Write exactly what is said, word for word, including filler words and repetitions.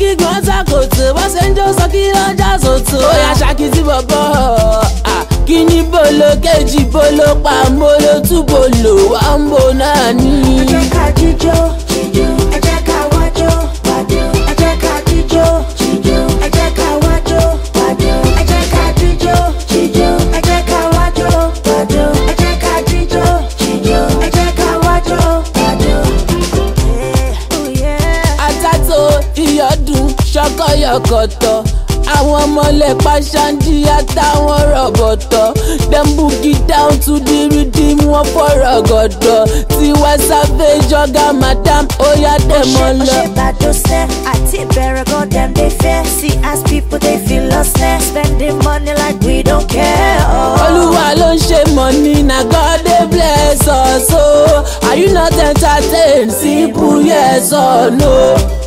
big one ṣàkóso bó ṣe ń jó sọ kí ló ń já sòtò. ó yá ṣàkìtì bọ̀bọ̀ kíní bolo kejì bolo pàmbolo túbolo wà ń bò náà ní. ẹ jẹ́ ká jíjó jíjó ẹ jẹ́ ká wájó wájó ẹ jẹ́ ká jíjó jíjó ẹ jẹ́ ká wájó wájó ẹ jẹ́ ká jíjó jíjó ẹ jẹ́ ká wájó wájó ẹ jẹ́ ká jíjó jíjó ẹ jẹ́ ká wájó wájó. àtàtò ìyọdún ṣọkọyọkọtọ àwọn ọmọlẹ̀ pàṣándì àtàwọn rọ̀bọ̀tọ̀ dem boogie down to the rhythm wọn fọ̀rọ̀ gọ̀dọ̀ Tiwa Savage ọ̀gá madam oya dem ọlọ. ó ṣe gbàdó sẹ́ àti ìbẹ̀rẹ̀ gan dem dey fear see as people dey feel lost there spending money like we don't care. Olúwa ló ń ṣe money na God dey bless us o. Are you not entertained? Simple yes or no.